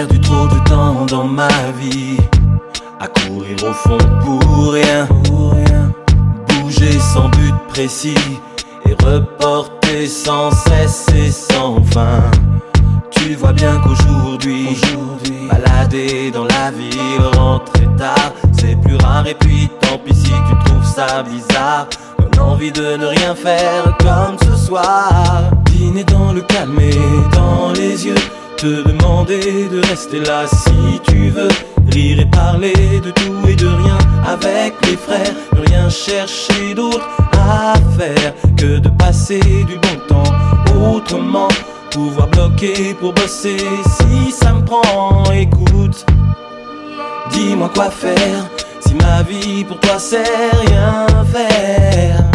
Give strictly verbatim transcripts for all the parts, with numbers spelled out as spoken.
perdu trop de temps dans ma vie à courir au fond pour rien, pour rien. Bouger sans but précis et reporter sans cesse et sans fin. Tu vois bien qu'aujourd'hui, aujourd'hui, balader dans la ville, rentrer tard, c'est plus rare. Et puis tant pis si tu trouves ça bizarre, donne envie de ne rien faire comme ce soir. Dîner dans le calme et dans les yeux, te demander de rester là si tu veux. Rire et parler de tout et de rien avec les frères, ne rien chercher d'autre à faire que de passer du bon temps autrement. Pouvoir bloquer pour bosser si ça me prend. Écoute, dis-moi quoi faire si ma vie pour toi c'est rien faire.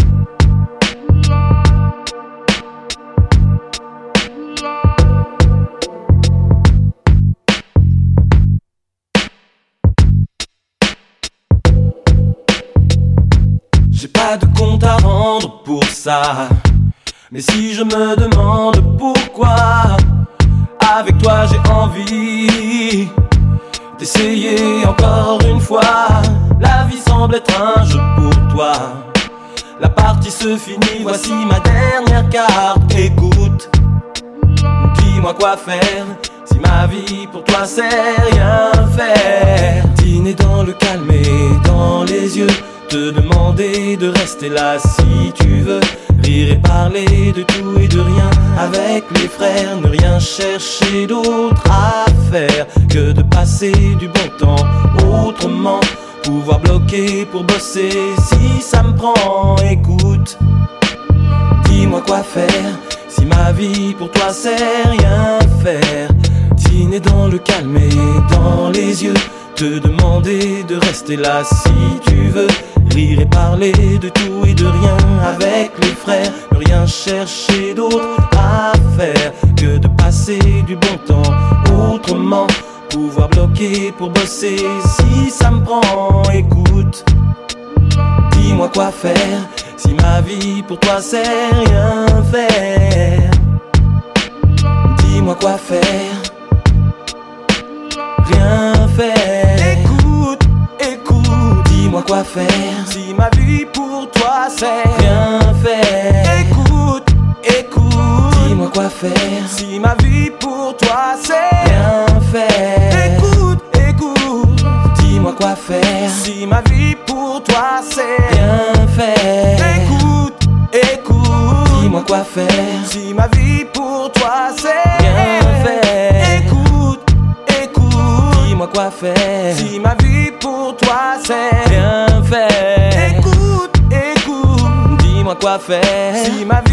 J'ai pas de compte à rendre pour ça, mais si je me demande pourquoi, avec toi j'ai envie d'essayer encore une fois. La vie semble être un jeu pour toi, la partie se finit, voici ma dernière carte. Écoute, dis-moi quoi faire si ma vie pour toi c'est rien faire. Dîner dans le calme et dans les yeux, te demander de rester là si tu veux. Rire et parler de tout et de rien avec les frères, ne rien chercher d'autre à faire que de passer du bon temps autrement. Pouvoir bloquer pour bosser si ça me prend. Écoute, dis-moi quoi faire si ma vie pour toi c'est rien faire. Dîner dans le calme et dans les yeux, te demander de rester là si tu veux. Rire et parler de tout et de rien avec les frères, ne rien chercher d'autre à faire que de passer du bon temps autrement. Pouvoir bloquer pour bosser si ça me prend. Écoute, dis-moi quoi faire si ma vie pour toi c'est rien faire. Dis-moi quoi faire, rien faire. Écoute, écoute, dis-moi quoi faire si ma vie pour toi c'est rien faire. Écoute, écoute, dis-moi quoi faire si ma vie pour toi c'est rien faire. Écoute, écoute, dis-moi quoi faire si ma vie pour toi c'est rien faire. Écoute, écoute, dis-moi quoi faire si ma vie pour toi c'est rien faire. Écoute, écoute, dis-moi quoi faire si ma vie pour toi c'est rien faire. Écoute, écoute, dis-moi quoi faire si ma vie